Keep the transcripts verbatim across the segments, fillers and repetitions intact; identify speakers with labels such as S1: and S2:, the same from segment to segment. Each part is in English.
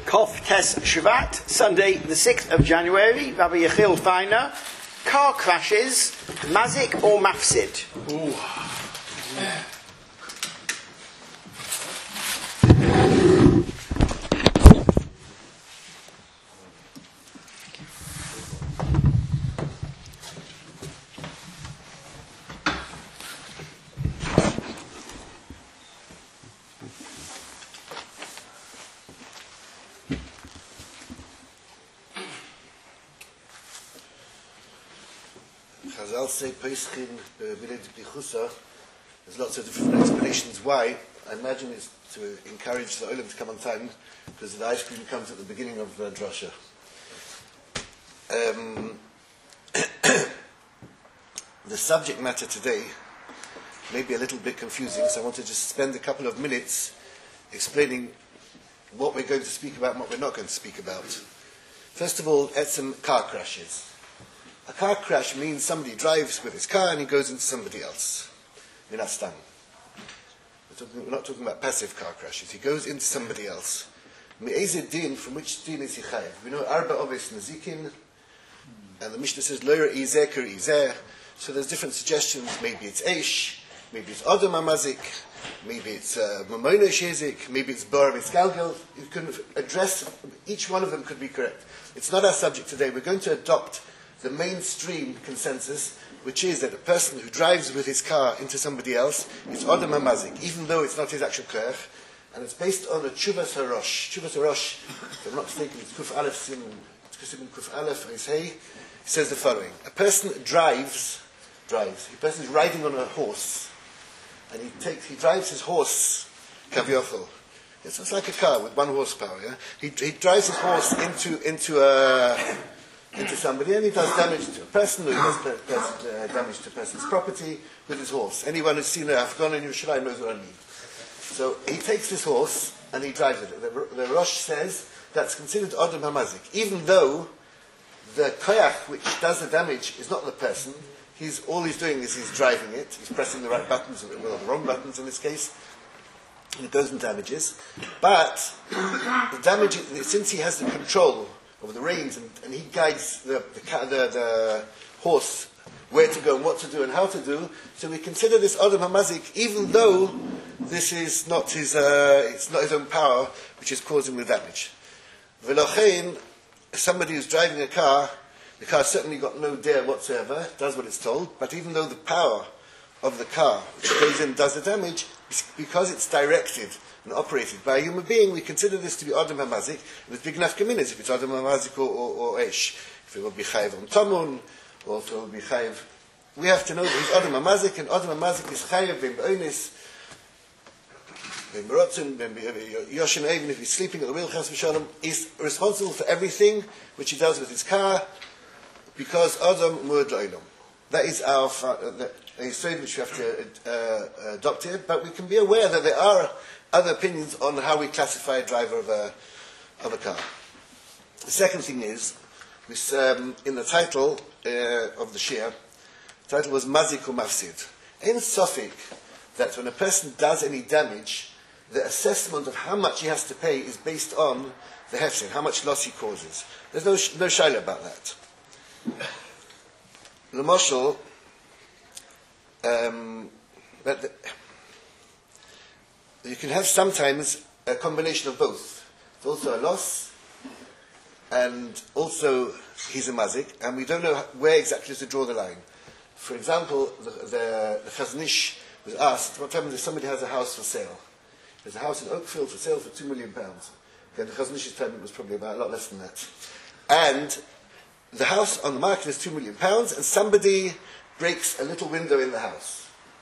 S1: Kof Tes Shvat, Sunday the sixth of January, Rabbi Yechiel Feiner. Car crashes, mazik or mafsid? Ooh.
S2: Chazal say Peschin Biled Bichusa. There's lots of different explanations why. I imagine it's to encourage the Olam to come on time, because the ice cream comes at the beginning of uh, Drasha. Um, the subject matter today may be a little bit confusing, so I want to just spend a couple of minutes explaining what we're going to speak about and what we're not going to speak about. First of all, etzem car crashes. A car crash means somebody drives with his car and he goes into somebody else. Minastam. We're, we're not talking about passive car crashes. He goes into somebody else. Me'ezeh din, from which din is he chayav? We know arba oves nazikin, and the Mishnah says loira izeh kir izeh. So there's different suggestions. Maybe it's eish, maybe it's adam amazik, maybe it's mamona shezik, maybe it's bar mitzgalgel. You can address each one of them could be correct. It's not our subject today. We're going to adopt the mainstream consensus, which is that a person who drives with his car into somebody else is Adam HaMazik, even though it's not his actual koach, and it's based on a Tshuvas HaRosh. Tshuvas HaRosh, if I'm not mistaken, it's Kuf Aleph Sim, it's Kuf Aleph Rizhei. He says the following: a person drives, drives. A person is riding on a horse, and he takes, he drives his horse, Kavyochel. It's, it's like a car with one horsepower. Yeah, he, he drives his horse into into a into somebody, and he does damage to a person, or he does per, per, uh, damage to a person's property with his horse. Anyone who's seen an Afghan in Yerushalayim knows what I mean. So he takes this horse and he drives it. The, the Rosh says that's considered Adam HaMazik, even though the koyach which does the damage is not the person. He's all he's doing is he's driving it. He's pressing the right buttons, or well, the wrong buttons in this case. And it goes and damages. But the damage, since he has the control over the reins, and, and he guides the the, the the horse where to go and what to do and how to do. So we consider this Adam HaMazik, even though this is not his, uh, it's not his own power which is causing the damage. V'lochein, somebody who's driving a car, the car's certainly got no dare whatsoever, does what it's told, but even though the power of the car which goes in and does the damage, because it's directed and operated by a human being, we consider this to be Adam HaMazik. There's big enough communities if it's Adam HaMazik or, or, or Eish. If it will be Chayiv on Tamun, or if it will be Chayiv. We have to know that he's Adam HaMazik, and Adam HaMazik is Chayiv Bim Onis, Bim Rotzim, Bim Yoshin, even if he's sleeping at the wheel, Chas V'Shalom, is responsible for everything which he does with his car, because Adam Muad L'Olam. That is our uh, the, the side which we have to uh, adopt here, but we can be aware that there are other opinions on how we classify a driver of a, of a car. The second thing is, this, um, in the title uh, of the Shia, the title was Mazik or Mafsid. In Suffolk, that when a person does any damage, the assessment of how much he has to pay is based on the hefsed, how much loss he causes. There's no, sh- no shaila about that. L'moshel, um, but the, you can have sometimes a combination of both. It's also a loss, and also he's a mazik, and we don't know where exactly to draw the line. For example, the, the, the Chazon Ish was asked, what happens if somebody has a house for sale? There's a house in Oakfield for sale for two million pounds. Okay, the Chazon Ish's payment was probably about a lot less than that. And the house on the market is two million pounds, and somebody breaks a little window in the house.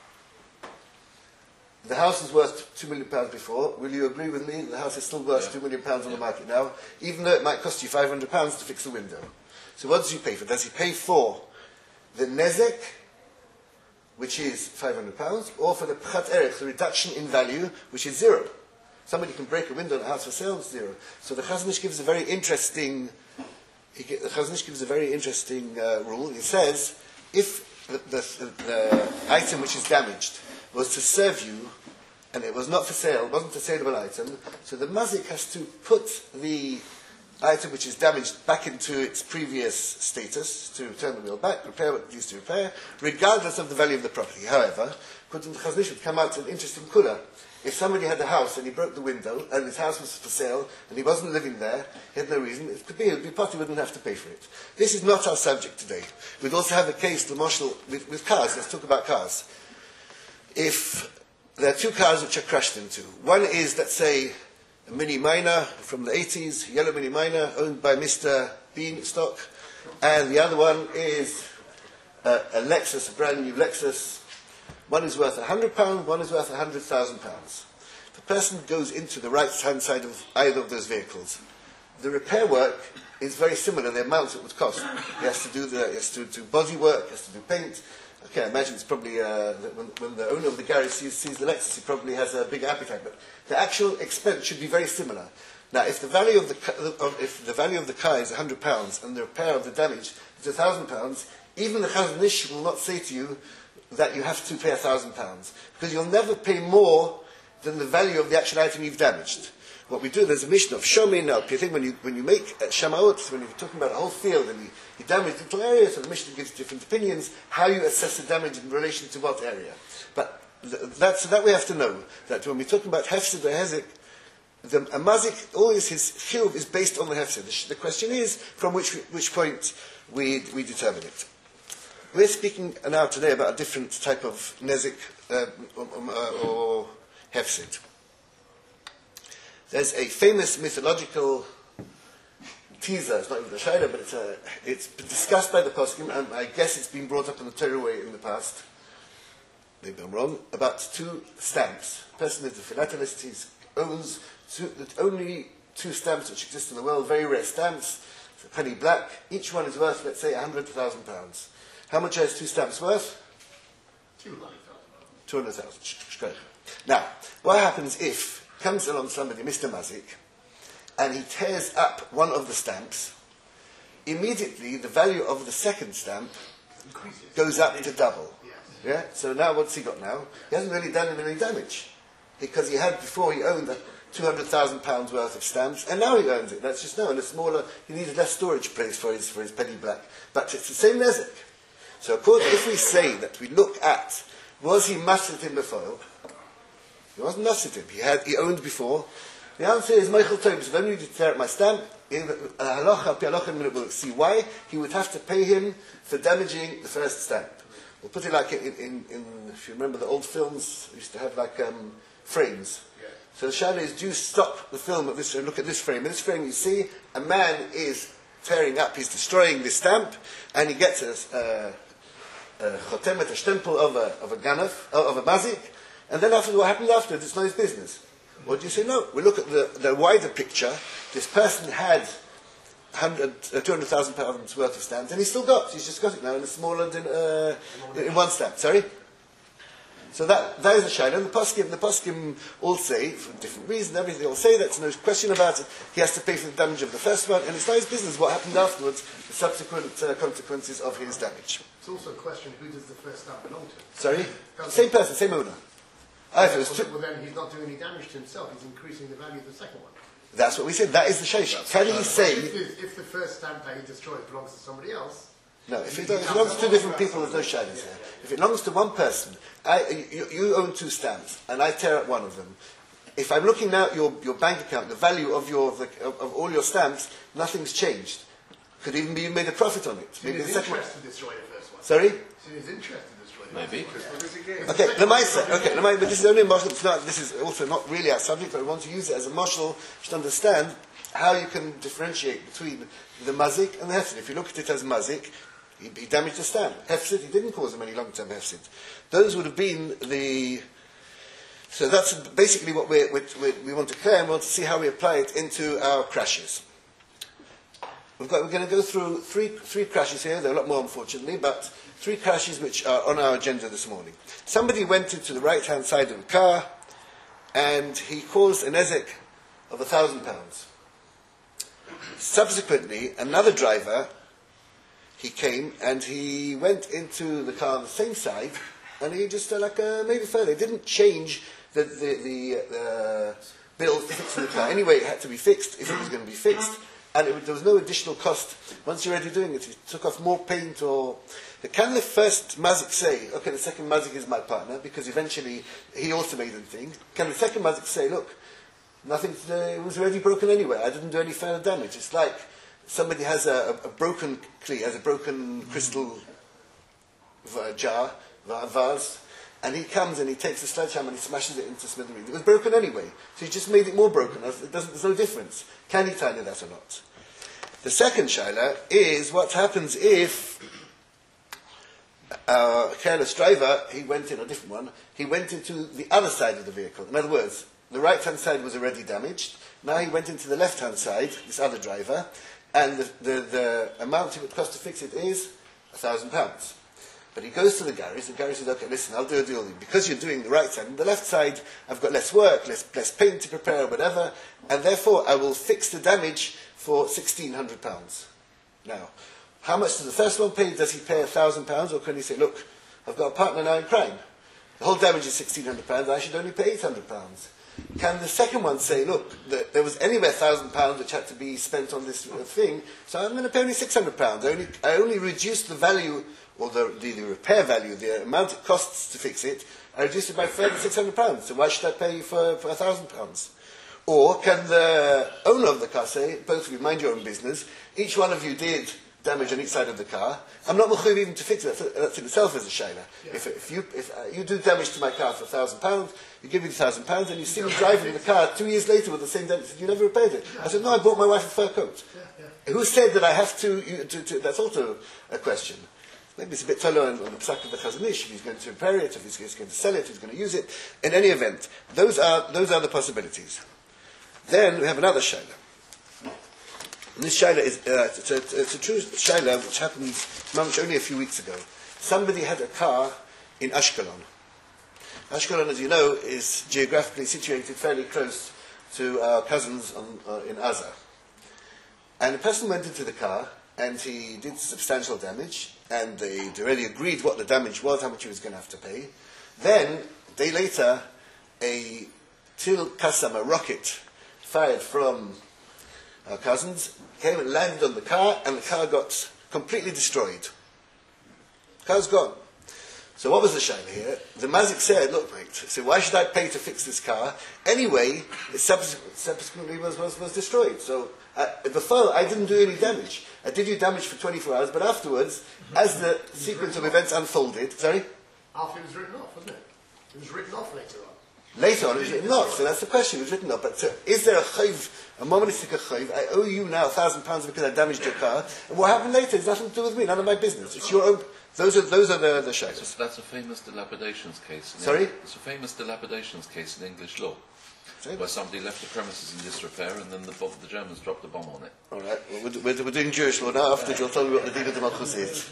S2: The house was worth two million pounds before. Will you agree with me? The house is still worth yeah. two million pounds on the market now, even though it might cost you five hundred pounds to fix the window. So what does he pay for? Does he pay for the nezek, which is five hundred pounds, or for the pchat erech, the reduction in value, which is zero? Somebody can break a window in a house for sale, zero. So the Chazon Ish gives a very interesting. He, the Chazon Ish gives a very interesting uh, rule. He says, if the, the, the item which is damaged was to serve you and it was not for sale, it wasn't a saleable item, so the mazik has to put the item which is damaged back into its previous status, to return the wheel back, repair what it needs to repair, regardless of the value of the property. However, according to Chazon Ish would come out an interesting kula. If somebody had a house and he broke the window, and his house was for sale, and he wasn't living there, he had no reason, it could be, it would be part he wouldn't have to pay for it. This is not our subject today. We'd also have a case, the marshal, with, with cars. Let's talk about cars. If there are two cars which are crashed into, one is, let's say, a Mini Minor from the eighties, yellow Mini Minor, owned by Mister Beanstalk, and the other one is a, a Lexus, a brand new Lexus. One is worth one hundred pounds, one is worth one hundred thousand pounds. The person goes into the right-hand side of either of those vehicles. The repair work is very similar, the amount it would cost. He has to do, the, he has to do body work, he has to do paint. Okay, I imagine it's probably, uh, when, when the owner of the garage sees, sees the Lexus, he probably has a big appetite, but the actual expense should be very similar. Now, if the value of the, of, if the, value of the car is one hundred pounds and the repair of the damage is one thousand pounds, even the Chazon Ish will not say to you that you have to pay one thousand pounds, because you'll never pay more than the value of the actual item you've damaged. What we do, there's a mission of Shomin. Now, you think when you, when you make uh, Shamaot, when you're talking about a whole field and you, you damage little areas, so the mission gives different opinions, how you assess the damage in relation to what area. But th- that's, that we have to know, that when we're talking about Hefsid or Hezek, the a mazik, always his chiyuv is based on the Hefsid. The, sh- the question is, from which, which point we, we determine it. We're speaking now today about a different type of nezik uh, or, or hefsid. There's a famous mythological teaser, it's not even a shayla, but it's, a, it's been discussed by the poskim, and I guess it's been brought up in the Torah way in the past, maybe I'm wrong, about two stamps. The person is a philatelist, he owns two, only two stamps which exist in the world, very rare stamps, penny black, each one is worth, let's say, one hundred thousand pounds. How much are his two stamps worth? two hundred thousand. Now, what happens if comes along somebody, Mister Mazik, and he tears up one of the stamps, immediately the value of the second stamp increases, goes up to double. Yes. Yeah? So now what's he got now? He hasn't really done him any damage, because he had before, he owned two hundred thousand pounds worth of stamps, and now he owns it. That's just now in a smaller, he needs less storage place for his, for his penny black. But it's the same nezik. So of course, if we say that we look at, was he masit in the foil? He wasn't masit him. He had, he owned before. The answer is Michael Tobes. So when we tear up my stamp, in halacha, we'll see why he would have to pay him for damaging the first stamp. We'll put it like in, in, in if you remember the old films, used to have like um, frames. Yeah. So the shayla is, do you stop the film at this, look at this frame. In this frame you see a man is tearing up, he's destroying the stamp, and he gets a, uh, a chotemet, a stempel of a, of a ganaf, of a mazik, and then after what happened afterwards, it's not his business. What do you say? No. We look at the, the wider picture. This person had one hundred, uh, two hundred thousand pounds worth of stamps, and he's still got, he's just got it now in a smaller, uh, in one stamp, sorry? So that, that is a shayla. And the poskim, the poskim all say, for different reasons, everything, they all say that, no question about it, he has to pay for the damage of the first one, and it's not his business what happened afterwards, the subsequent uh, consequences of his damage.
S3: It's also a question, who does the first stamp belong to?
S2: Sorry? Same person, same owner.
S3: Yeah, well, two, well, then he's not doing any damage to himself, he's increasing the value of the second one.
S2: That's what we said, that is the shayla. Can he say...
S3: If, if, if the first stamp that he destroyed belongs to somebody else...
S2: No, if it, if it belongs to two different people, there's no shaylas here. If it belongs to one person, I, you, you own two stamps, and I tear up one of them. If I'm looking now at your, your bank account, the value of, your, of, the, of, of all your stamps, nothing's changed. Could even be you made a profit on it.
S3: So
S2: Maybe
S3: he's
S2: the second
S3: interested to destroy the first one.
S2: Sorry?
S3: So he's interested to destroy the
S4: Maybe.
S2: Okay, Lemaisa. Okay, Lemaisa, but this is only a marshal. It's not. This is also not really our subject, but we want to use it as a marshal to understand how you can differentiate between the mazik and the hefsid. If you look at it as mazik, he, he damaged the stamp. Hefsid, he didn't cause him any long-term hefsid. Those would have been the... So that's basically what we're, we we want to clear, and we want to see how we apply it into our crashes. We've got, we're going to go through three, three crashes here. There are a lot more, unfortunately, but three crashes which are on our agenda this morning. Somebody went into the right-hand side of a car, and he caused a nezek of a thousand pounds. Subsequently, another driver, he came and he went into the car on the same side, and he just uh, like uh, maybe further. He didn't change the, the, the uh, bill for fixing the car. Anyway, it had to be fixed if it was going to be fixed, and it, there was no additional cost. Once you're already doing it, it took off more paint or... Can the first mazik say, okay, the second mazik is my partner, because eventually he also made a thing. Can the second mazik say, look, nothing, uh, it was already broken anyway, I didn't do any further damage. It's like somebody has a, a, a broken kli, has a broken crystal v- jar, vase, and he comes and he takes a sledgehammer and he smashes it into smithereens. It was broken anyway, so he just made it more broken. It doesn't, there's no difference. Can he tidy that or not? The second shaila is what happens if a careless driver, he went in, a different one, he went into the other side of the vehicle. In other words, the right-hand side was already damaged. Now he went into the left-hand side, this other driver, and the, the, the amount it would cost to fix it is a thousand pounds. But he goes to the garage, the garage says, okay, listen, I'll do a deal with you. Because you're doing the right side and the left side, I've got less work, less, less paint to prepare, whatever, and therefore I will fix the damage for sixteen hundred pounds. Now, how much does the first one pay? Does he pay a thousand pounds, or can he say, look, I've got a partner now in crime. The whole damage is sixteen hundred pounds, I should only pay eight hundred pounds. Can the second one say, look, the, there was anywhere one thousand pounds which had to be spent on this thing, so I'm going to pay only six hundred pounds. I only, I only reduced the value, or the, the, the repair value, the amount it costs to fix it, I reduced it by further six hundred pounds. So why should I pay for, for one thousand pounds? Or can the owner of the car say, both of you mind your own business, each one of you did damage on each side of the car, I'm not mechuyev even to fix it, that's, that's in itself as a shayla. Yeah. If, if, you, if uh, you do damage to my car for one thousand pounds, you give me one thousand pounds, and you see me driving the car two years later with the same damage, you never repaired it. I said, no, I bought my wife a fur coat. Yeah, yeah. Who said that I have to, you, to, to, that's also a question. Maybe it's a bit taller on, on the psak of the Chazon Ish, if he's going to repair it, if he's, he's going to sell it, if he's going to use it. In any event, those are, those are the possibilities. Then we have another shayla. And this shayla is, uh, it's, a, it's a true shayla which happened only a few weeks ago. Somebody had a car in Ashkelon. Ashkelon, as you know, is geographically situated fairly close to our cousins on, uh, in Gaza. And a person went into the car and he did substantial damage, and they already agreed what the damage was, how much he was going to have to pay. Then, a day later, a Til Qassam, a rocket, fired from our cousins, came and landed on the car, and the car got completely destroyed. The car's gone. So what was the shayla here? The mazik said, look mate, so why should I pay to fix this car? Anyway, it subsequently, subsequently was, was, was destroyed. So uh, before, I didn't do any damage. I did you damage for twenty-four hours, but afterwards, as the sequence of events unfolded, sorry?
S3: After it was written off, wasn't it? It was written off later on.
S2: Later on, it was written off, so that's the question, it was written off. But so, is there a chayv, a momentary chayv? I owe you now a thousand pounds because I damaged your car, and what happened later has nothing to do with me, none of my business. It's your own. Those are those are the the shaylas.
S4: So that's a famous dilapidations case. In
S2: Sorry?
S4: It's a famous dilapidations case in English law,
S2: Sorry?
S4: where somebody left the premises in disrepair, and then the, bo- the Germans dropped a bomb on it.
S2: All right, well, we're, we're, we're doing Jewish law now. After you'll tell me what the deed of the Malchus is.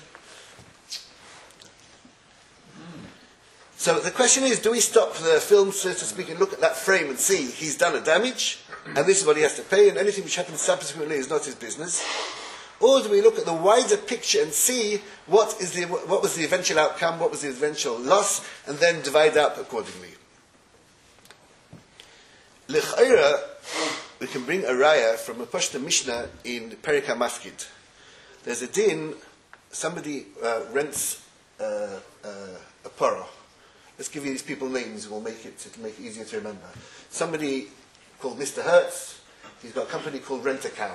S2: So the question is, do we stop the film, so to speak, and look at that frame and see he's done a damage, and this is what he has to pay, and anything which happens subsequently is not his business? Or do we look at the wider picture and see what is the what was the eventual outcome, what was the eventual loss, and then divide up accordingly? L'chayra, we can bring a raya from a Pashta Mishnah in Perek HaMafkid. There's a din, somebody uh, rents uh, uh, a paro. Let's give you these people names, we'll make it to make it easier to remember. Somebody called Mister Hertz, he's got a company called Rent-A-Cow.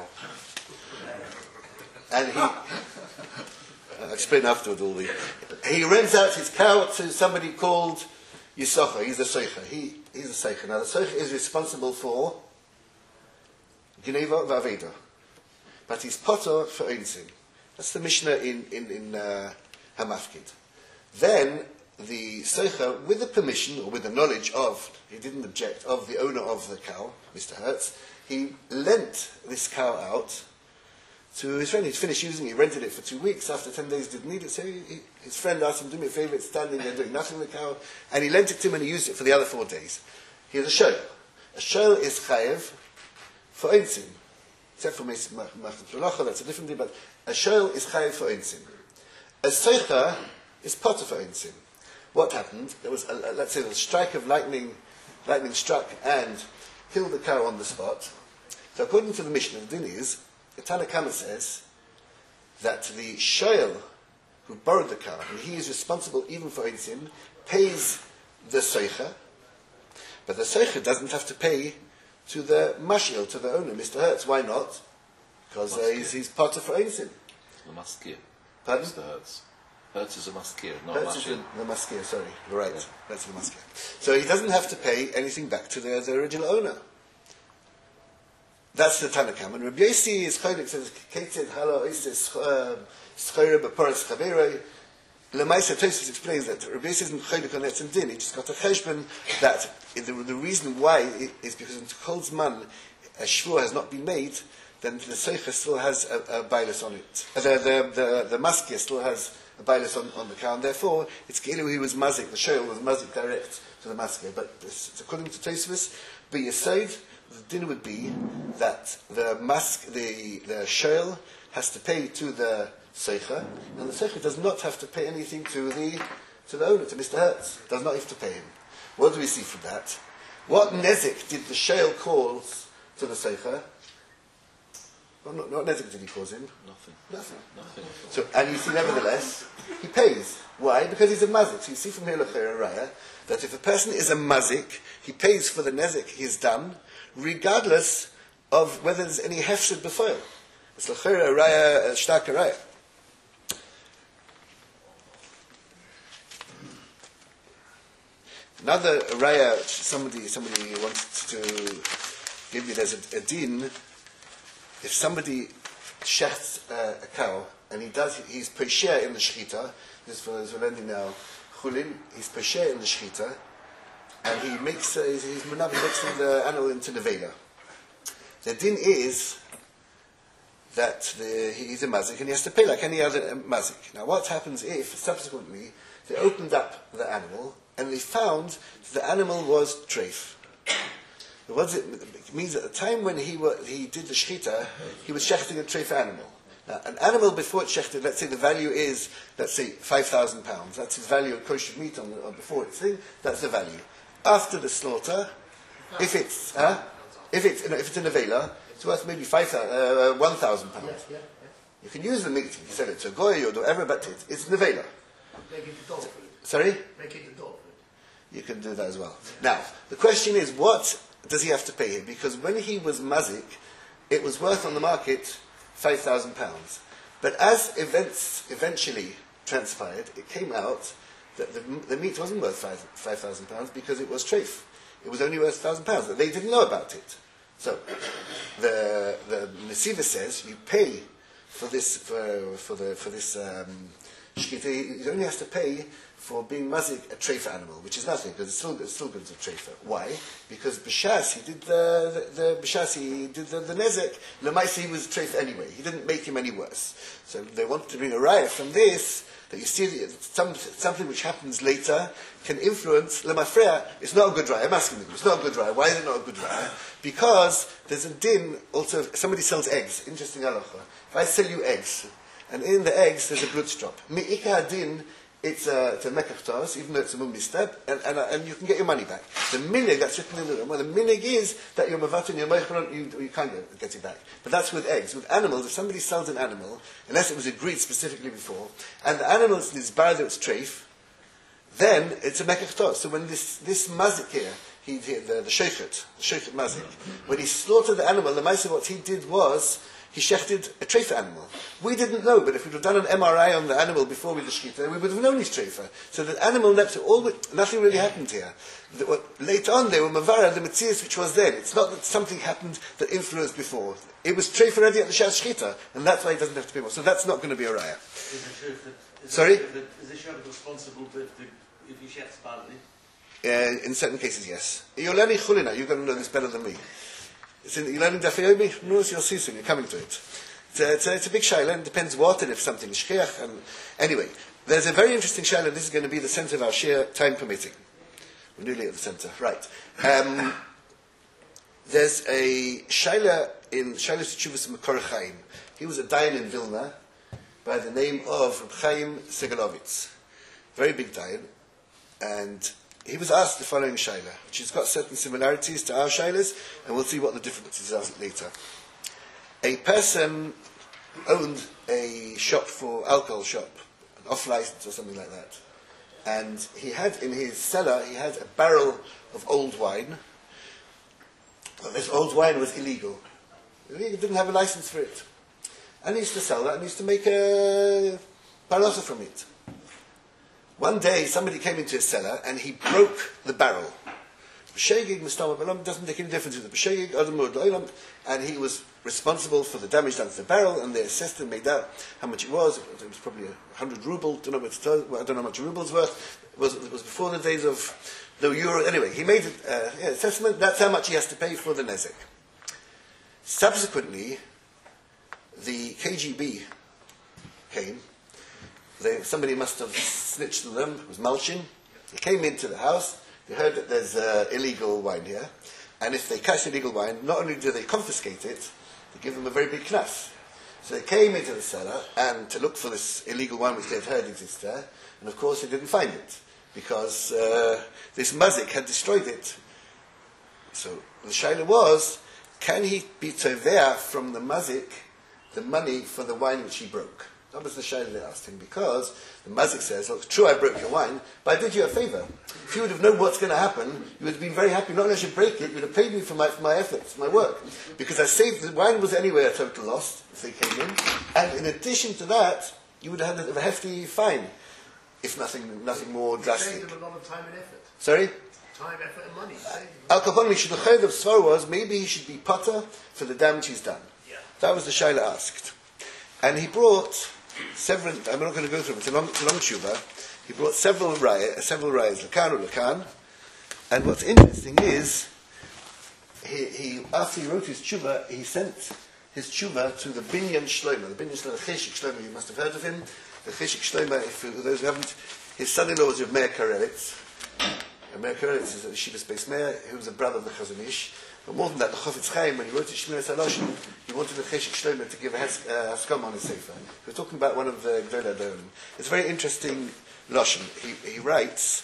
S2: And he, I'll explain afterward all the, he rents out his cow to somebody called Yisocha, he's a Seicha. He, he's a Seicha. Now the Seicha is responsible for Gineva Vaveda. But he's potter for Einzin. That's the Mishnah in, in, in uh, Hamafkid. Then the Seicha, with the permission or with the knowledge of, he didn't object, of the owner of the cow, Mister Hertz, he lent this cow out to his friend. He'd finished using it, he rented it for two weeks, after ten days didn't need it, so he, he, his friend asked him, do me a favour, it's standing there doing nothing with the cow, and he lent it to him and he used it for the other four days. Here's a shoel. A shoel is chayev for einzin. Except for Machmat, that's a different thing, but a shoel is chayev for einzin. A seicha is potter for einzin. What happened? There was, a, let's say, a strike of lightning lightning struck and killed the cow on the spot. So according to the Mishnah, the din is, the Tanna Kama says that the shoel who borrowed the cow, and he is responsible even for Eitzin, pays the Seicha, but the Seicha doesn't have to pay to the Mashil, to the owner, Mister Hertz. Why not? Because uh, he's, he's part of Eitzin.
S4: The maskir.
S2: Pardon?
S4: Mister Hertz. Hertz is a maskir, not
S2: Hertz
S4: a
S2: is
S4: mashil.
S2: the, the maskir, sorry. You're right.
S4: Yeah.
S2: That's the maskir. So he doesn't have to pay anything back to the, the original owner. That's the Tanakam. And Rabbi Yossi is cholik, says, Ketzed hala oises schore b'poras chaveroi. Lemaisa Tosfos explains that Rabbi Yossi isn't cholik on Etzem Din. He just got a cheshbon that the, the reason why is because in Kol Zman a shvur has not been made, then the Seicha still has a, a bailus on it. Uh, the the the, the maskir still has a bailus on, on the cow, and therefore it's Kilu he was mazik, the shoel was mazik direct to the maskir. But this, according to Tosfos, be Yesod, the din would be that the mask, the the shoel has to pay to the Seicha, and the Seicha does not have to pay anything to the to the owner, to Mister Hertz. Does not have to pay him. What do we see from that? What nezik did the shoel cause to the Seicha? What, what, what nezik did he cause him?
S4: Nothing.
S2: Nothing.
S4: Nothing.
S2: So, and you see, nevertheless, he pays. Why? Because he's a mazik. So you see from here, L'chera Raya, that if a person is a mazik, he pays for the nezik he's done, regardless of whether there's any hefsed before. It's L'chera Raya, Shtaka Raya. Another Raya, somebody, somebody wants to give me, there's a, a din. If somebody shechts uh, a cow and he does, he's pesher in the shechita. This is for those who are learning now. Chulin, he's pesher in the shechita, and he makes uh, he's, he's menav, he makes the animal into nevela. The din is that the, he's a mazik and he has to pay like any other mazik. Now, what happens if subsequently they opened up the animal and they found that the animal was treif? What does it, it means at the time when he wa, he did the shechita, he was shechting a treif animal. Now, an animal before it's shechted, let's say the value is, let's say, five thousand pounds. That's his value of kosher meat on, the, on before it's thing. That's the value. After the slaughter, if it's huh? if it's if it's in a vela, it's worth maybe five uh, one thousand pounds.
S3: Yeah, yeah, yeah.
S2: You can use the meat. You sell it to a goy or whatever, but it, it's nevela.
S3: Make it the dog food.
S2: Sorry,
S3: Make it the dog food.
S2: you can do that as well. Now the question is, what does he have to pay him? Because when he was mazik, it was worth on the market five thousand pounds. But as events eventually transpired, it came out that the, the meat wasn't worth five thousand pounds because it was treif. It was only worth one thousand pounds. They didn't know about it. So the the Nesiva says you pay for this for for the for this um, shkita. He only has to pay for being mazik a treif animal, which is nothing because it's still it's still good to treifa. Why? Because b'shas he did the the, the b'shas he did the, the nezek. Lemaisa he was treif anyway. He didn't make him any worse. So they wanted to bring a raya from this that you see that some, something which happens later can influence lemafreya. It's not a good raya. I'm asking them. It's not a good raya. Why is it not a good raya? Because there's a din also. If somebody sells eggs. Interesting halacha. If I sell you eggs, and in the eggs there's a blood drop. Mi'ika din. It's a, it's a mekach tos, even though it's a mummi step, and, and, and you can get your money back. The minig that's written in the room, well, the minig is that your mavat and your meichron, you, you can't get, get it back. But that's with eggs. With animals, if somebody sells an animal, unless it was agreed specifically before, and the animal is bar that it's treif, then it's a mekach tos. So when this, this mazik here, he, he, the, the sheikhet, the sheikhet mazik, when he slaughtered the animal, the mazik, what he did was, he shechted a treifa animal. We didn't know, but if we'd have done an M R I on the animal before we did shechita, we would have known he's treifa. So the animal, all, nothing really happened here. The, what, later on, they were mavara, the metzias which was then. It's not that something happened that influenced before. It was treifa already at the shas shechita, and that's why he doesn't have to pay more. So that's not going to be a raya.
S5: Is it true that, is
S2: Sorry?
S5: It true that, is the sheriff responsible if, the, if he shechts badly?
S2: Uh, in certain cases, yes. You're learning chulina, you're going to know this better than me. It's in, you're learning Daf Yomi? No, you'll see soon, you're coming to it. It's a, it's a, it's a big shaila, and it depends what and if something is shchiach. And anyway, there's a very interesting shaila, and this is going to be the center of our share, time permitting. We're nearly at the center. Right. Um, there's a shaila in Shaila Teshuvos Makor Chaim. He was a dayan in Vilna by the name of Reb Chaim Segalovitz. Very big dayan. And he was asked the following shaila, which has got certain similarities to our shailas, and we'll see what the differences are later. A person owned a shop for alcohol shop, an off license or something like that, and he had in his cellar he had a barrel of old wine. Well, this old wine was illegal. He didn't have a license for it, and he used to sell that and he used to make a parnasa from it. One day, somebody came into his cellar and he broke the barrel. Doesn't make any difference with the and he was responsible for the damage done to the barrel, and the assessor made out how much it was. It was probably a hundred ruble. Don't know what it was, I don't know how much a ruble's worth. It was, it was before the days of the euro. Anyway, he made an uh, yeah, assessment. That's how much he has to pay for the nezek. Subsequently, the K G B came. They, somebody must have snitched on them. It was Malchin. They came into the house. They heard that there's uh, illegal wine here, and if they catch illegal wine, not only do they confiscate it, they give them a very big knas. So they came into the cellar and to look for this illegal wine which they had heard exists there, and of course they didn't find it because uh, this mazik had destroyed it. So the shaila was, can he be tovea from the mazik the money for the wine which he broke? That was the shaila they asked him, because the mazik says, look, true, I broke your wine, but I did you a favour. If you would have known what's going to happen, you would have been very happy. Not only should break it, you would have paid me for my, for my efforts, my work. Because I saved, the wine was anyway a total loss if they came in. And in addition to that, you would have had a hefty fine, if nothing nothing more drastic.
S3: Saved him a lot of time and effort.
S2: Sorry?
S3: Time, effort and money.
S2: Al Kaponli should have heard of Svar was, maybe he should be potter for the damage he's done.
S3: Yeah.
S2: That was the shaila asked. And he brought several, I'm not going to go through them, it's a long, it's a long tshuva. He brought several rayas, several rayas, Lakan or Lakan. And what's interesting is, he, he after he wrote his tshuva, he sent his tshuva to the Binyan Shlomo. The Binyan Shlomo, the Cheshik Shlomo, you must have heard of him. The Cheshik Shlomo, if, for those who haven't, his son-in-law was of Meir Karelitz. And Meir Karelitz is a Yeshivas Beis Meir, who was a brother of the Chazon Ish. But more than that, the Chofetz Chaim, when he wrote his Shmiras HaLashon, he wanted the Cheshik Shlomo to give a has, uh, haskam on his sefer. We're talking about one of the Gdolei Adorim. It's a very interesting lashon. He, he writes.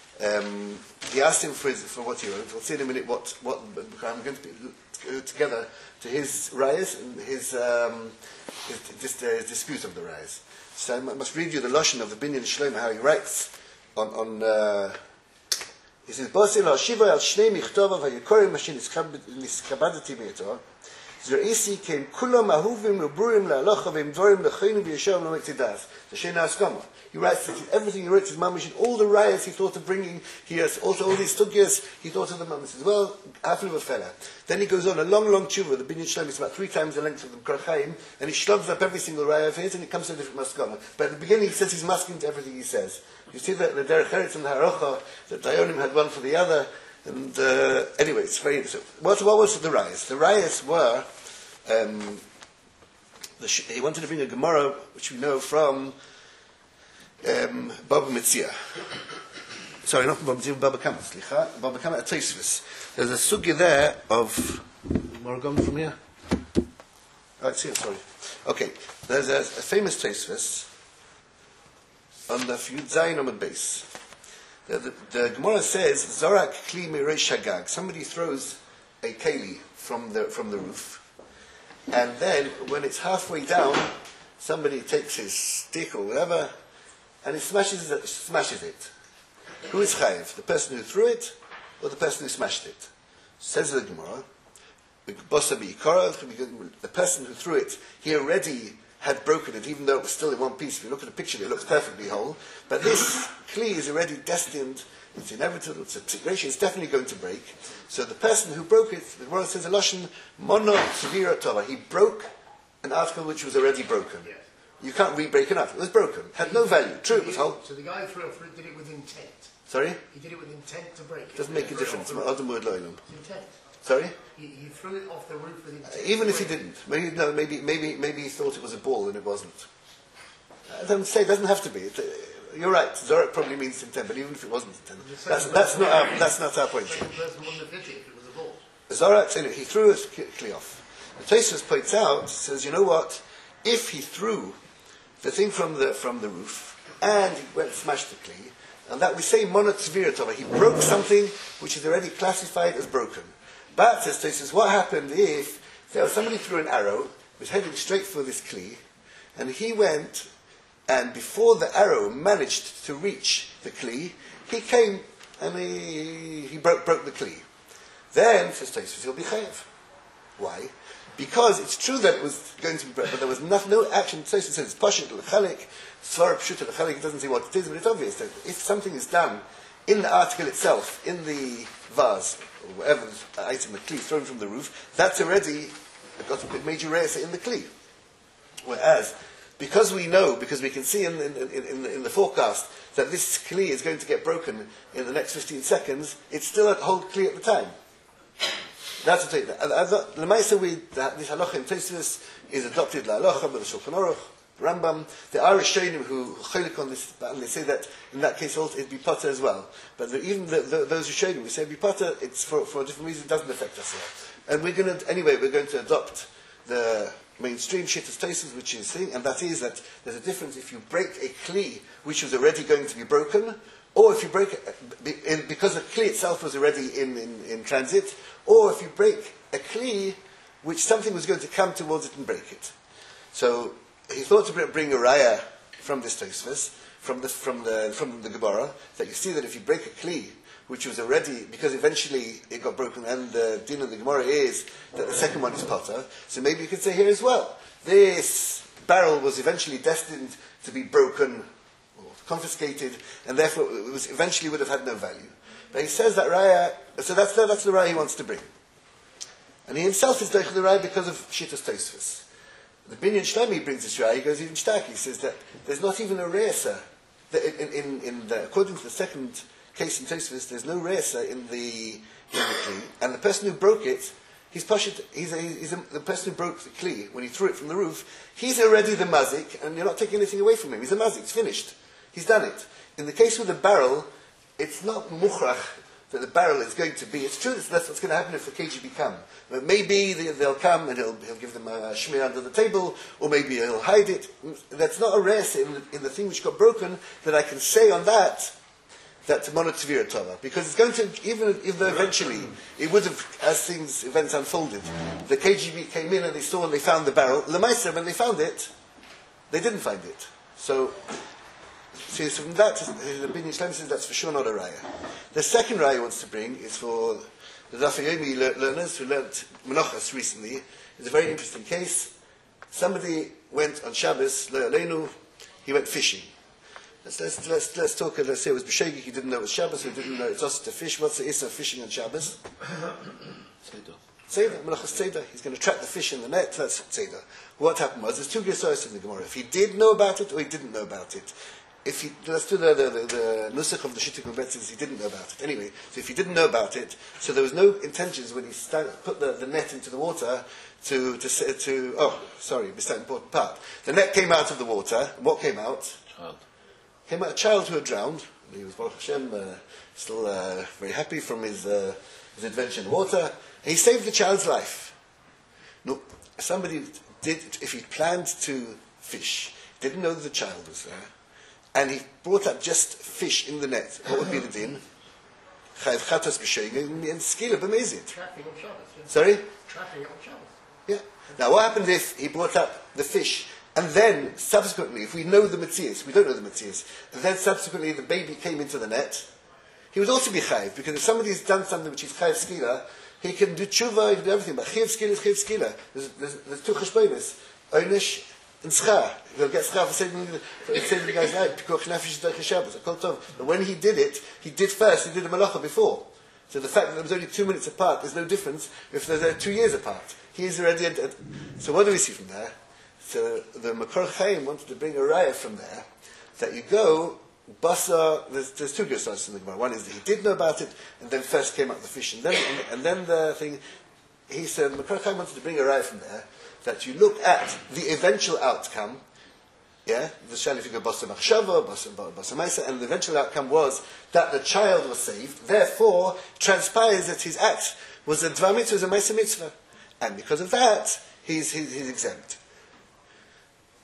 S2: Um, he asked him for his, for what he wrote. We'll see in a minute what what I'm going to be, go together to his rayas and his um, his, his, uh, his dispute of the rayas. So I must read you the lashon of the Binyan Shlomo, how he writes on on. Uh, He says, "Bosei lo shiva al shnei michtovav hayikorim asher niskabadati meito. Zerisi ken kulam ahuvim leburim lealocha v'im dvorim lechonim v'yeshav lo'metzidas." The Shena Haskama. He writes that everything he writes is mamish, all the rayas he thought of bringing. He has also all these stugyas he thought of the mamish as well. After a fella. Then he goes on a long, long tshuva. The Binyan Shlomo is about three times the length of the Karachaim, and he shlogs up every single raya of his, and it comes to a different maskama. But at the beginning, he says he's masking to everything he says. You see that the Derech Eretz and the Harocha, that Dayonim had one for the other, and uh, anyway, it's very interesting. What, what was the rayas? The rayas were, um, the, he wanted to bring a Gemara, which we know from um, Baba Metzia. Sorry, not from Baba Metzia, Baba Kama, Slicha, Baba Kama at Tosfos. There's a sugya there of, more gone from here? Oh, it's here, sorry. Okay, there's a, a famous Tosfos on the Yud Zayin Amud Beis. The, the, the Gemara says, Zorak kli mireish hagag. Somebody throws a keli from the from the roof, and then when it's halfway down, somebody takes his stick or whatever, and he smashes it. Smashes it. Who is chayiv? The person who threw it, or the person who smashed it? Says the Gemara, the person who threw it, he already had broken it, even though it was still in one piece. If you look at the picture, it looks perfectly whole. But this kli is already destined, it's inevitable, it's a ratio, it's definitely going to break. So the person who broke it, the Gemara says, Eloshin, mono sevira tova. He broke an article which was already broken.
S3: Yes.
S2: You can't re-break an article. It was broken. Had no value. True, it was whole.
S3: So the guy who threw it did it with intent.
S2: Sorry?
S3: He did it with intent to break it.
S2: Doesn't make a difference. Adam word loylam.
S3: It's intent.
S2: Sorry?
S3: He, he threw it off the roof with intent.
S2: Even if he didn't, maybe no, maybe maybe maybe he thought it was a ball and it wasn't. I don't say it doesn't have to be. It, uh, you're right. Zorak probably means intent, but even if it wasn't intent, that's that's not our, that's not our point.
S3: The second person wouldn't have hit it if it was a ball.
S2: Zorak, anyway, he threw it quickly off. The Tosfos points out, says, you know what? If he threw the thing from the from the roof and he went and smashed the kli, and that we say monotzviratova. He broke something which is already classified as broken. But, says Tosfos, what happened if there was somebody threw an arrow, was heading straight for this kli, and he went, and before the arrow managed to reach the kli, he came and he, he broke, broke the kli. Then, says Tosfos, he'll be chayav. Why? Because it's true that it was going to be broken, but there was no, no action. Tosfos says it's pashut l'chalik, svar pshut l'chalik. It doesn't say what it is, but it's obvious that if something is done in the article itself, in the vase, or whatever the item, the kli thrown from the roof, that's already got a major reisa in the kli. Whereas, because we know, because we can see in, in, in, in, the, in the forecast that this kli is going to get broken in the next fifteen seconds, it's still a whole kli at the time. That's what it is. The Lemaisa, we this halacha in Tosfos is adopted la'alocha by the Shulchan Aruch, Rambam. There are Rishonim who cholik on this, and they say that in that case also it'd be potter as well. But the, even the, the, those Rishonim who say it'd be potter, it's for, for a different reason. It doesn't affect us here. And we're going to anyway. We're going to adopt the mainstream shittas Tosfos, which is thing, and that is that there's a difference if you break a kli which was already going to be broken, or if you break it because the kli itself was already in, in, in transit, or if you break a kli which something was going to come towards it and break it. So he thought to bring a raya from this Tosfos, from the from the from the Gemara, that you see that if you break a kli which was already, because eventually it got broken, and the din of the Gemara is that the second one is potter, so maybe you could say here as well, this barrel was eventually destined to be broken or confiscated, and therefore it was eventually would have had no value. But he says that raya, so that's the, that's the raya he wants to bring. And he himself is doich the raya because of shittas Tosfos. The Binyan Shlomi brings this raya, he goes even stark, he says that there's not even a reisa, in, in, in the, according to the second case in Tosfos, there's no reisa in the in the kli, and the person who broke it, he's pashut, he's, a, he's a, the person who broke the kli when he threw it from the roof, he's already the mazik, and you're not taking anything away from him. He's a mazik. It's finished. He's done it. In the case with the barrel, it's not mukhrach that the barrel is going to be. It's true that that's what's going to happen if the K G B come. But maybe they, they'll come and he'll, he'll give them a shmir under the table, or maybe he'll hide it. That's not a reisa in the, in the thing which got broken that I can say on that. That's monotzvira tova, because it's going to, even if eventually it would have, as things events unfolded, the K G B came in and they saw and they found the barrel. Lemaisa, when they found it, they didn't find it. So, so from that, the Binyan Shlomi says that's for sure not a raya. The second raya he wants to bring is for the Daf Yomi learners who learnt Menachos recently. It's a very interesting case. Somebody went on Shabbos, Le'aleinu, he went fishing. Let's, let's, let's, let's talk, let's say it was B'Shegik, he didn't know it was Shabbos, he didn't know it's also to fish. What's the issa of fishing on Shabbos? Seder. Seder, Menachos Seder. He's going to trap the fish in the net, that's Seder. What happened was, there's two gesoros in the Gemara. If he did know about it, or he didn't know about it. If he, let's do the, the, the, the nusach of the Shittik Mebetz, he didn't know about it. Anyway, so if he didn't know about it, so there was no intentions when he started, put the, the net into the water to, to, to, oh, sorry, missed that important part. The net came out of the water, and what came out?
S4: Child.
S2: Came out a child who had drowned. He was, Baruch Hashem, uh, still uh, very happy from his, uh, his adventure in the water. And he saved the child's life. No, somebody did, if he planned to fish, didn't know that the child was there, and he brought up just fish in the net, what would be the din? Chayav chatas b'shegig and skila b'mezid.
S3: Trapping on Shabbos. Yeah.
S2: Sorry?
S3: Trapping on Shabbos.
S2: Yeah. Now what happened if he brought up the fish, and then subsequently, if we know the Metzias, we don't know the Metzias, and then subsequently the baby came into the net, he would also be chayiv, because if somebody's done something which is chayiv skila, he can do tshuva, he can do everything, but chayiv skila is chayiv skila. There's, there's, there's two cheshbonis, oynish and schar. He'll get schar for saving the guy's life, pikuach nefesh derech Shabbos, akol tov. But when he did it, he did first, he did a malacha before. So the fact that there was only two minutes apart, there's no difference if they're two years apart. He is already, a, a, so what do we see from there? So the Makor Chaim wanted to bring a raya from there, that you go, Basa, there's, there's two gesoros in the Gemara. One is that he did know about it, and then first came out the fish, and then, and, and then the thing, he said, Makor Chaim wanted to bring a raya from there, that you look at the eventual outcome, yeah, the shal if you go Basa Machshava, Basa Maisa, and the eventual outcome was that the child was saved, therefore, transpires that his act was a Dvar Mitzvah, was a Maisa Mitzvah. And because of that, he's, he's, he's exempt.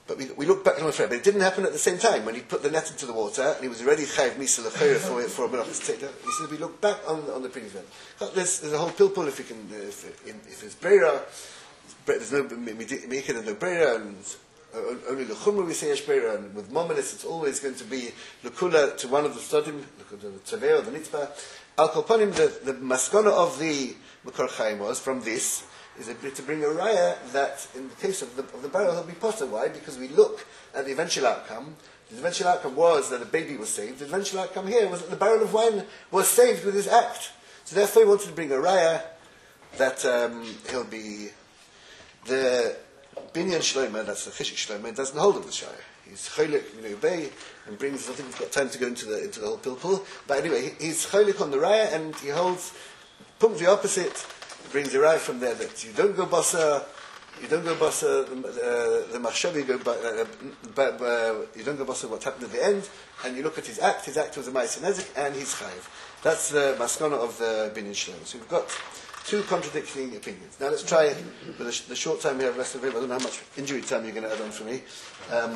S2: but we, we look back on the But it didn't happen at the same time. When he put the net into the water, and he was already chayiv misa l'chayra for for a menachas teda. He said we look back on on the previous event. There's, there's a whole pilpul if we can uh, if, if it's breira, there's no mikid and no breira, and uh, only the chumra we say yesh breira, and with mominus it's always going to be l'kula to one of the stodim, the tzaveh or the mitzvah. Al kolpanim, the the maskana of the Makor Chaim was from this. Is a, to bring a raya that in the case of the, of the barrel he'll be potter. Why? Because we look at the eventual outcome. The eventual outcome was that the baby was saved. The eventual outcome here was that the barrel of wine was saved with his act. So therefore he wanted to bring a raya that um, he'll be the binyan shloima, that's the chishik shloima, doesn't hold of the shire. He's cholik, you know, bay, and brings, I think we've got time to go into the into the whole pilpul. But anyway, he, he's cholik on the raya and he holds pump the opposite. Brings a raya from there that you don't go basa, you don't go basa the the machshav, you go uh, but, uh, you don't go basa what happened at the end, and you look at his act. His act was a ma'aseh nezik, and he's chayiv. That's the maskana of the binyan shlomo. So we've got two contradicting opinions. Now let's try with the, sh- the short time we have left of it. I don't know how much injury time you're going to add on for me. Um,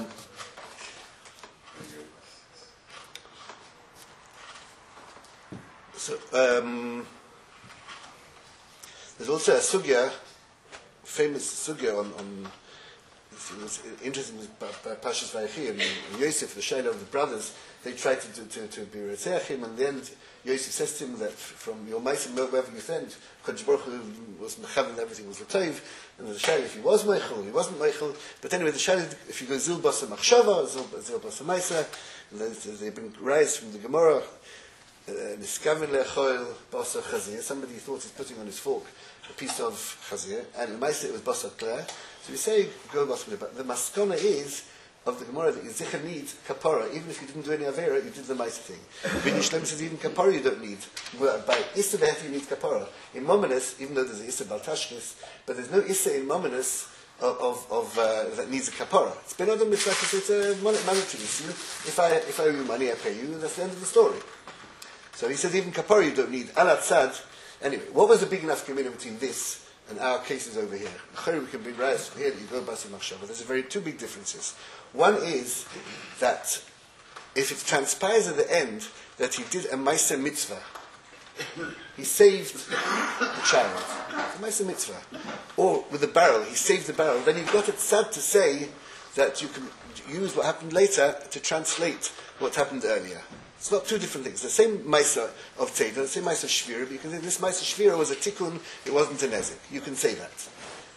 S2: so. Um, There's also a sugya, famous sugya on, on it was interesting by, by Pashas Vayechi and, and Yosef, the Shaila of the brothers. They tried to to, to be Retzeach him, and then Yosef says to him that from your Meisim, wherever you send, Kodesh Baruch Hu was Mechavan, everything was Latov, and the Shaila, if he was Meichel, he wasn't Meichel. But anyway, the Shaila, if you go Zil Basa Machshava, Zil Basa Maisa, they bring rise from the Gemara. Niskaven lechoil basa chazir. Somebody thought he's putting on his fork a piece of chazir, and in Maisa it was basa kleh. So we say go basa, but the maskana is of the Gemara that you zicher need kapara, even if you didn't do any avera, you did the Maisa thing. Binyan Shlomo says even kapara you don't need. By issa behef you need kapara. In mominus, even though there's an issa baltashkis, but there's no issa in mominus of, of, of uh, that needs a kapara. It's ben adam mitzvah, it's a monetary issue. If I if I owe you money, I pay you, and that's the end of the story. So he says even kapara you don't need. Al atzad. Anyway, what was the big enough commitment between this and our cases over here? We can bring rayas from here that you go basi machshava. There's a very two big differences. One is that if it transpires at the end that he did a ma'aseh mitzvah, he saved the child. It's a ma'aseh mitzvah. Or with the barrel, he saved the barrel. Then you've got it sad to say that you can use what happened later to translate what happened earlier. It's not two different things. The same Maisa of Teda, the same Maisa of Shvira, but you can say this Maisa Shvira was a tikkun, it wasn't a nezik. You can say that.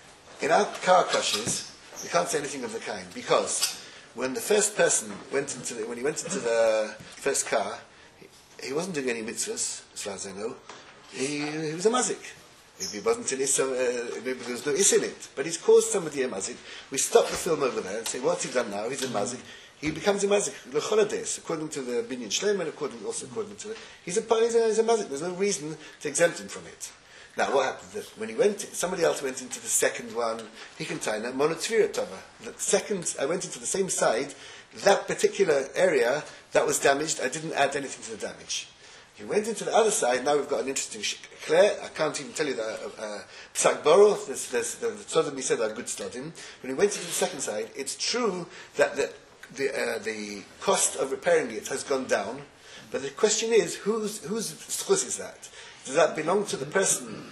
S2: In our car crashes, we can't say anything of the kind, because when the first person went into the, when he went into the first car, he, he wasn't doing any mitzvahs, as far as I know. He, he was a mazik. Maybe it wasn't an issa, uh, maybe there was no issa in it, but he's caused somebody a mazik. We stop the film over there and say, what's he done now? He's a mazik. He becomes a mazik l'cholades, according to the binyan shleim, and according also according to the, he's a he's a, he's a mazik. There's no reason to exempt him from it. Now, what happened? That when he went, somebody else went into the second one. He can tie a monotvira tova. The second, I went into the same side. That particular area that was damaged, I didn't add anything to the damage. He went into the other side. Now we've got an interesting clear. I can't even tell you that psak uh, boro. There's, there's, the tzodim he said are good stodim. When he went into the second side, it's true that the The, uh, the cost of repairing it has gone down, but the question is, whose whose schus is that? Does that belong to the person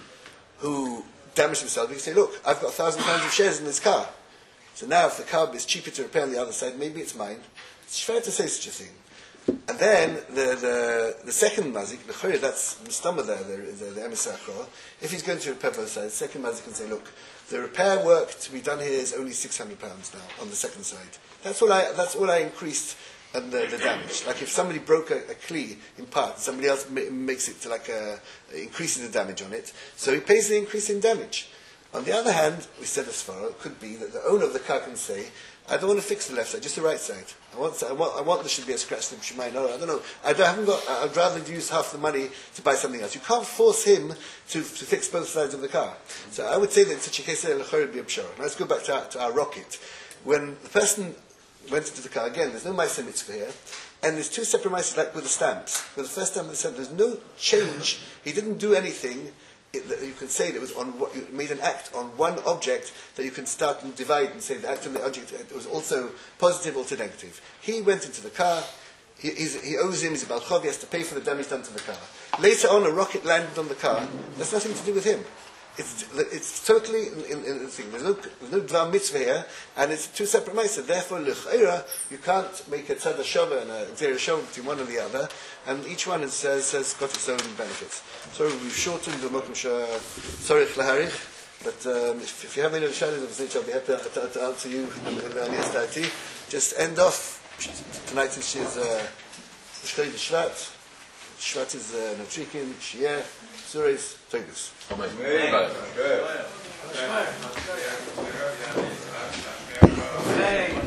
S2: who damaged himself? You can say, look, I've got a thousand pounds of shares in this car. So now if the car is cheaper to repair on the other side, maybe it's mine. It's fair to say such a thing. And then the the, the second mazik, the choyer, that's the stomach there, the, the, the emisachor, if he's going to repair both sides, the second mazik can say, look, the repair work to be done here is only six hundred pounds now on the second side. That's all I. That's all I increased and the, the damage. Like if somebody broke a, a kli in part, somebody else ma- makes it to like a, increasing the damage on it. So he pays the increase in damage. On the other hand, we said as far it could be that the owner of the car can say, I don't want to fix the left side, just the right side. I want. I want. I want there should be a scratch. There should be no. I don't know. I, don't, I haven't got. I'd rather use half the money to buy something else. You can't force him to, to fix both sides of the car. So I would say that in such a case, would be a pshara. Now let's go back to our, to our rocket. When the person went into the car again, there's no ma'aseh mitzvah here, and there's two separate ma'aseh like with the stamps. With the first stamp, there's no change. He didn't do anything it, that you can say that it was on what you made an act on one object that you can start and divide and say the act on the object it was also positive or to negative. He went into the car. He, he's, he owes him. He's a balchov. He has to pay for the damage done to the car. Later on, a rocket landed on the car. That's nothing to do with him. It's, it's totally in, in, in the thing. There's no, there's no dvar mitzvah here, and it's two separate ma'aser. Therefore, l'chayra, you can't make a tzad hashava and a gzera shava between one and the other, and each one has, has, has got its own benefits. So we've shortened the mokum sorich laharich, but um, if, if you have any other shadows, I'll be happy to, to, to answer you in the earliest thirty. Just end off. Tonight is uh, Shkei Shvat. Shvat is uh, Natrikin, Shieh, Sureis, Togus.
S4: Amen.
S6: Amen.